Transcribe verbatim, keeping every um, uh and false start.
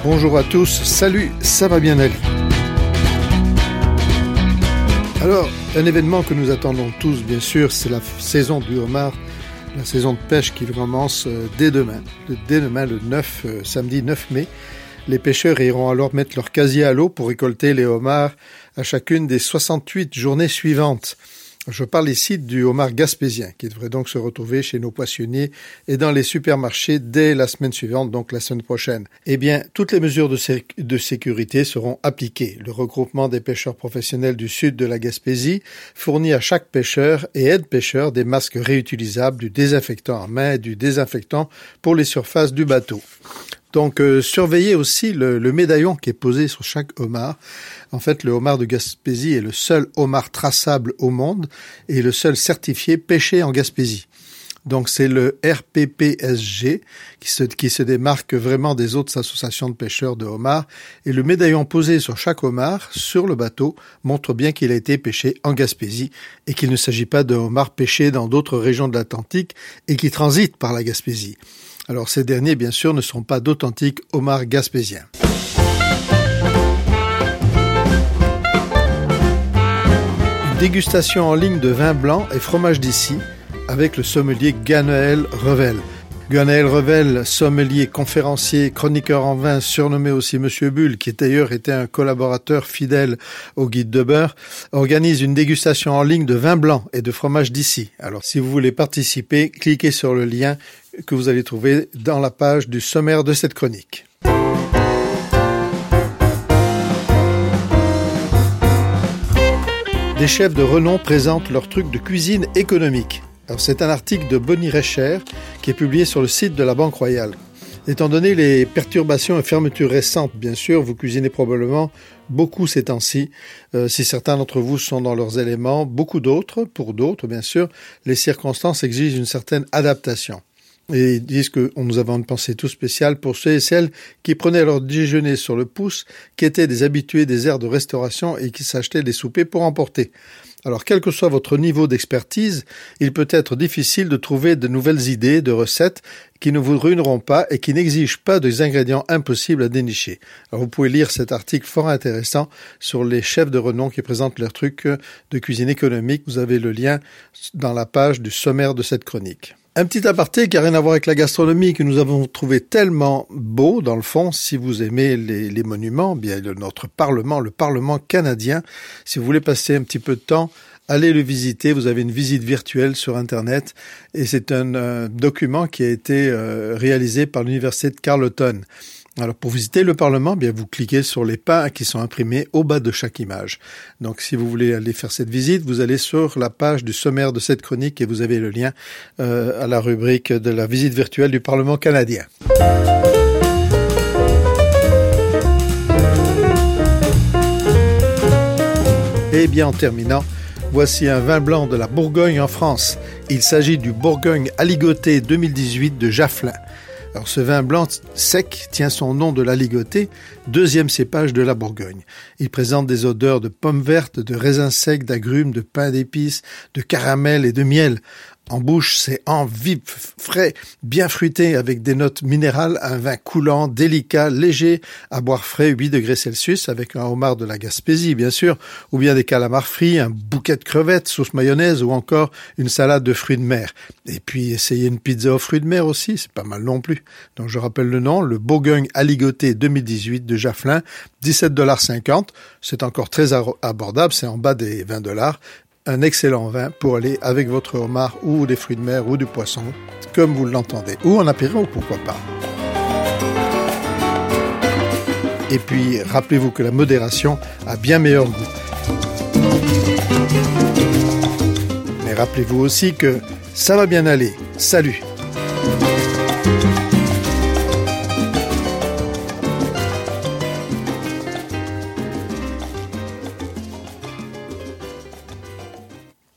Bonjour à tous, salut, ça va bien aller. Alors, un événement que nous attendons tous, bien sûr, c'est la saison du homard, la saison de pêche qui commence dès demain. Dès demain, le neuf, euh, samedi neuf mai, les pêcheurs iront alors mettre leur casier à l'eau pour récolter les homards à chacune des soixante-huit journées suivantes. Je parle ici du homard gaspésien, qui devrait donc se retrouver chez nos poissonniers et dans les supermarchés dès la semaine suivante, donc la semaine prochaine. Eh bien, toutes les mesures de, sé- de sécurité seront appliquées. Le regroupement des pêcheurs professionnels du sud de la Gaspésie fournit à chaque pêcheur et aide-pêcheur des masques réutilisables, du désinfectant à main et du désinfectant pour les surfaces du bateau. Donc, euh, surveillez aussi le, le médaillon qui est posé sur chaque homard. En fait, le homard de Gaspésie est le seul homard traçable au monde et le seul certifié pêché en Gaspésie. Donc, c'est le R P P S G qui se, qui se démarque vraiment des autres associations de pêcheurs de homards. Et le médaillon posé sur chaque homard, sur le bateau, montre bien qu'il a été pêché en Gaspésie et qu'il ne s'agit pas de homard pêché dans d'autres régions de l'Atlantique et qui transite par la Gaspésie. Alors ces derniers, bien sûr, ne sont pas d'authentiques homards gaspésiens. Une dégustation en ligne de vin blanc et fromage d'ici avec le sommelier Ganaël Revel. Ganaël Revel, sommelier, conférencier, chroniqueur en vin, surnommé aussi Monsieur Bulle, qui d'ailleurs était un collaborateur fidèle au Guide de Beurre, organise une dégustation en ligne de vin blanc et de fromage d'ici. Alors si vous voulez participer, cliquez sur le lien que vous allez trouver dans la page du sommaire de cette chronique. Des chefs de renom présentent leurs trucs de cuisine économique. Alors, c'est un article de Bonnie Recher qui est publié sur le site de la Banque Royale. Étant donné les perturbations et fermetures récentes, bien sûr, vous cuisinez probablement beaucoup ces temps-ci. Euh, si certains d'entre vous sont dans leurs éléments, beaucoup d'autres, pour d'autres, bien sûr, les circonstances exigent une certaine adaptation. Et ils disent que nous avons une pensée tout spéciale pour ceux et celles qui prenaient leur déjeuner sur le pouce, qui étaient des habitués des aires de restauration et qui s'achetaient des soupers pour emporter. Alors, quel que soit votre niveau d'expertise, il peut être difficile de trouver de nouvelles idées, de recettes qui ne vous ruineront pas et qui n'exigent pas des ingrédients impossibles à dénicher. Alors, vous pouvez lire cet article fort intéressant sur les chefs de renom qui présentent leurs trucs de cuisine économique. Vous avez le lien dans la page du sommaire de cette chronique. Un petit aparté qui n'a rien à voir avec la gastronomie, que nous avons trouvé tellement beau, dans le fond, si vous aimez les, les monuments, bien notre Parlement, le Parlement canadien, si vous voulez passer un petit peu de temps, allez le visiter. Vous avez une visite virtuelle sur Internet et c'est un, un document qui a été euh, réalisé par l'Université de Carleton. Alors, pour visiter le Parlement, bien, vous cliquez sur les pas qui sont imprimés au bas de chaque image. Donc, si vous voulez aller faire cette visite, vous allez sur la page du sommaire de cette chronique et vous avez le lien euh, à la rubrique de la visite virtuelle du Parlement canadien. Et bien, en terminant, voici un vin blanc de la Bourgogne en France. Il s'agit du Bourgogne Aligoté deux mille dix-huit de Jaffelin. Alors, ce vin blanc sec tient son nom de l'Aligoté, deuxième cépage de la Bourgogne. Il présente des odeurs de pommes vertes, de raisins secs, d'agrumes, de pain d'épices, de caramel et de miel. En bouche, c'est en vif, frais, bien fruité, avec des notes minérales, un vin coulant, délicat, léger, à boire frais, huit degrés Celsius, avec un homard de la Gaspésie, bien sûr, ou bien des calamars frits, un bouquet de crevettes, sauce mayonnaise, ou encore une salade de fruits de mer. Et puis, essayez une pizza aux fruits de mer aussi, c'est pas mal non plus. Donc, je rappelle le nom, le Bourgogne Aligoté deux mille dix-huit de Jaffelin, dix-sept dollars cinquante. C'est encore très abordable, c'est en bas des vingt dollars. Un excellent vin pour aller avec votre homard ou des fruits de mer ou du poisson, comme vous l'entendez, ou en apéro, pourquoi pas. Et puis, rappelez-vous que la modération a bien meilleur goût. Mais rappelez-vous aussi que ça va bien aller. Salut!